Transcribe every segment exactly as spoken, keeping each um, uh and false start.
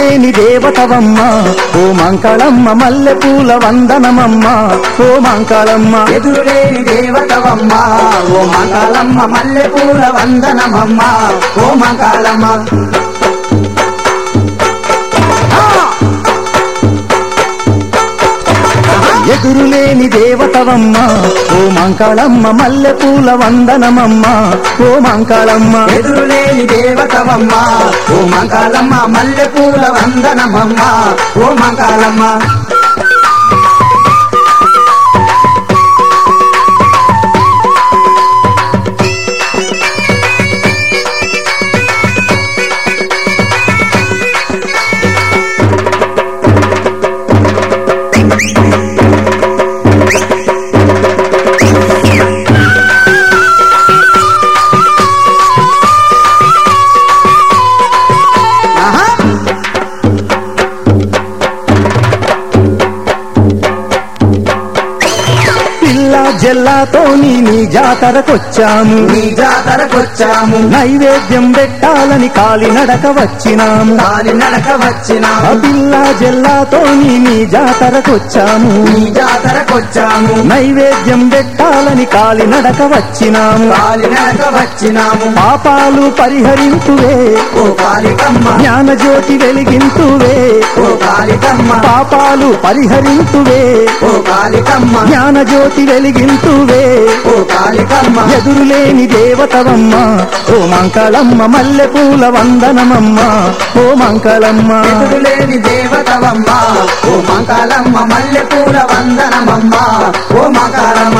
ఎదురులేని దేవతవమ్మ ఓ మంకళమ్మ మల్లెపూల వందనమమ్మ ఓ మంకళమ్మ ఎదురులేని దేవతవమ్మ ఓ మంగళమ్మ మల్లెపూల వందనమమ్మ ఓ మంగళమ్మ ఎదురులేని దేవతవమ్మ ఓ మంకళమ్మ మల్లెపూల వందనమమ్మ ఓ మంకళమ్మ ఎదురులేని దేవతవమ్మ ఓ మంగళమ్మ మల్లెపూల వందనమమ్మ ఓ మంగళమ్మ జల్లాతో నీ నీ జాతరకొచ్చాము నీ జాతరకొచ్చాము నైవేద్యం పెట్టాలని కాలినడక వచ్చినాము కాలినడక వచ్చినాము పిల్ల జల్లాతో నీ నీ జాతరకొచ్చాము నీ జాతరకొచ్చాము నైవేద్యం పెట్టాలని కాలినడక వచ్చినాము కాలినడక వచ్చినాము పాపాలు పరిహరింతువే ఓ కాళికమ్మ జ్ఞానజ్యోతి వెలిగింతువే ఓ కాళికమ్మ పాపాలు పరిహరింతువే ఓ కాళికమ్మ జ్ఞానజ్యోతి వెలిగింతువే ఓ కాళికమ్మ ఎదురులేని దేవతవమ్మ ఓ మంకళమ్మ మల్లెపూల వందనమమ్మ ఓ మంకళమ్మ ఎదురులేని దేవతవమ్మ ఓ మంగళమ్మ మల్లెపూల వందనమమ్మ ఓ మంగళమ్మ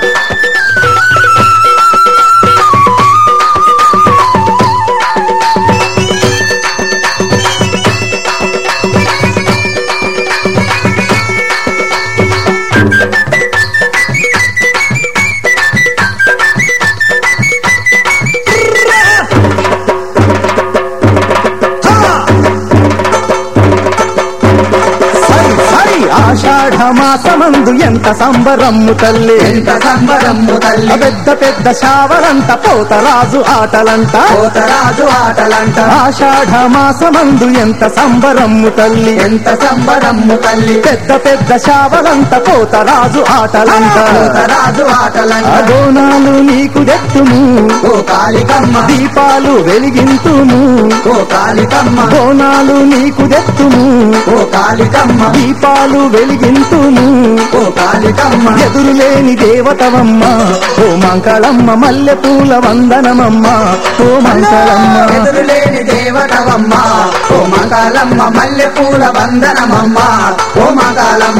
ఆషాఢమాసమందు ఎంత సంబరమ్ము తల్లి ఎంత సంబరమ్ము తల్లి పెద్ద పెద్ద శావలంట పోతరాజు ఆటలంట పోతరాజు ఆటలంట ఆషాఢమాసమందు ఎంత సంబరమ్ము తల్లి ఎంత సంబరమ్ము తల్లి పెద్ద పెద్ద శావలంట పోతరాజు ఆటలంట పోతరాజు ఆటలంట బోనాలు నీకు దెత్తుము ఓ కాళికమ్మ దీపాలు వెలిగింతుము ఓ కాళికమ్మ బోనాలు నీకు దెత్తుము ఓ కాళికమ్మ దీపాలు వెలిగింతుము ఓ కాళికమ్మ ఎదురులేని దేవతవమ్మ ఓ మంకళమ్మ మల్లెపూల వందనమమ్మ ఓ మంకళమ్మ ఎదురులేని దేవతవమ్మ ఓ మంగళమ్మ మల్లెపూల వందనమమ్మ ఓ మంగళమ్మ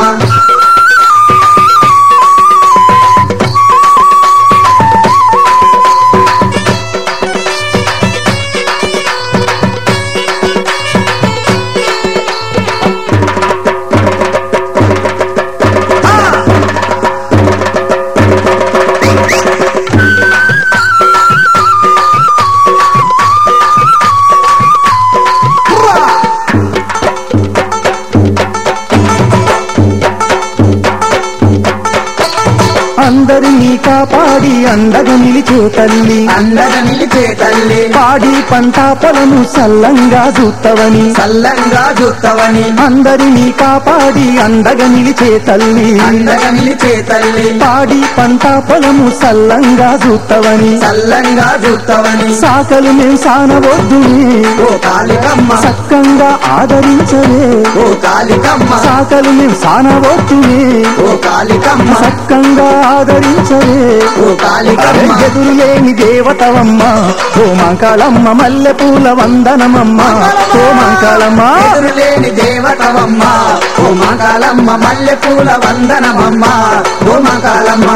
అందరినీ కాపాడి అండగా నిలిచే తల్లి అండగా నిలిచే తల్లి పాడి పంట పొలము సల్లంగా చూత్తవని సల్లంగా చూత్తవని అందరినీ కాపాడి అండగా నిలిచే తల్లి అండగా నిలిచే తల్లి పాడి పంట పొలము సల్లంగా చూత్తవని సల్లంగా చూత్తవని సాకలు మేము సానవద్దునే ఓ కాళికమ్మ సక్కంగా ఆదరించవే ఓ కాళికమ్మ సాకలు మేము సానవద్దునే ఓ కాళికమ్మ సక్కంగా ఆదరించవే ఓ కాళికమ్మ ఎదురులేని దేవతవమ్మ ఓ మంకళమ్మ మల్లెపూల వందనమమ్మ ఓ మంకళమ్మ ఎదురులేని దేవతవమ్మ ఓ మంగళమ్మ మల్లెపూల వందనమమ్మ ఓ మంగళమ్మ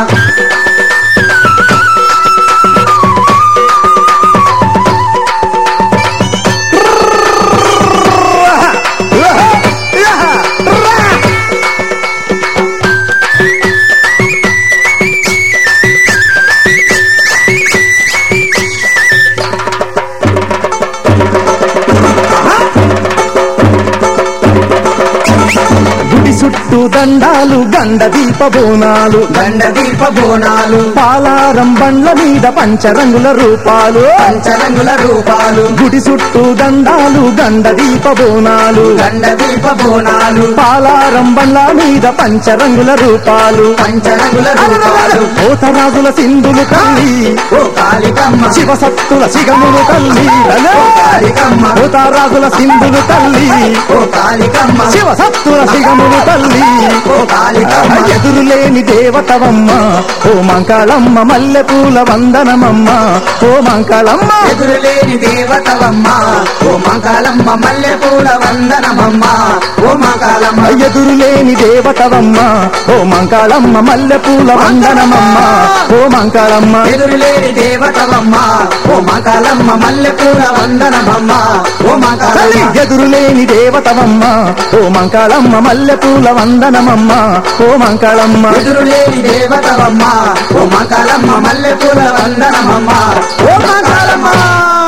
గుడి గుడి చుట్టూ దండాలు గండ దీప బోనాలు గండ దీప బోనాలు పాలారం బండ్ల మీద పంచరంగుల రూపాలు పంచరంగుల రూపాలు గుడి చుట్టూ దండాలు గండ దీప బోనాలు గండ దీప బోనాలు పాలారం బండ్ల మీద పంచరంగుల రూపాలు పంచరంగుల రూపాలు పోతరాజుల సింధులు తల్లి ఓ కాళికమ్మ శివసత్తుల సిగములు తల్లి ఓ కాళికమ్మ పోతరాజుల సింధులు తల్లి ఓ కాళికమ్మ శివసత్తుల సిగములు తల్లి ఓ కాళికమ్మ ఎదురులేని దేవతవమ్మ ఓ మంకాళమ్మ మల్లెపూల వందనమమ్మ ఓ మంకాళమ్మ ఎదురులేని దేవతవమ్మ ఓ మంకాళమ్మ మల్లెపూల వందనమమ్మ ఓ మంకాళమ్మ ఎదురులేని దేవతవమ్మ ఓ మంకాళమ్మ మల్లెపూల వందనమమ్మ ఓ మంకాళమ్మ ఎదురులేని దేవతవమ్మ ఓ మంకాళమ్మ మల్లెపూల వందనమమ్మ ఓ మంకాళమ్మ ఎదురులేని దేవతవమ్మ ఓ మంకాళమ్మ మల్లెపూల వందనమమ్మ ఓ మంకాళమ్మ ఎదురులేని దేవతవమ్మ ఓ మంకాళమ్మ మల్లెపూల వందనమమ్మ ఓ మంకాళమ్మ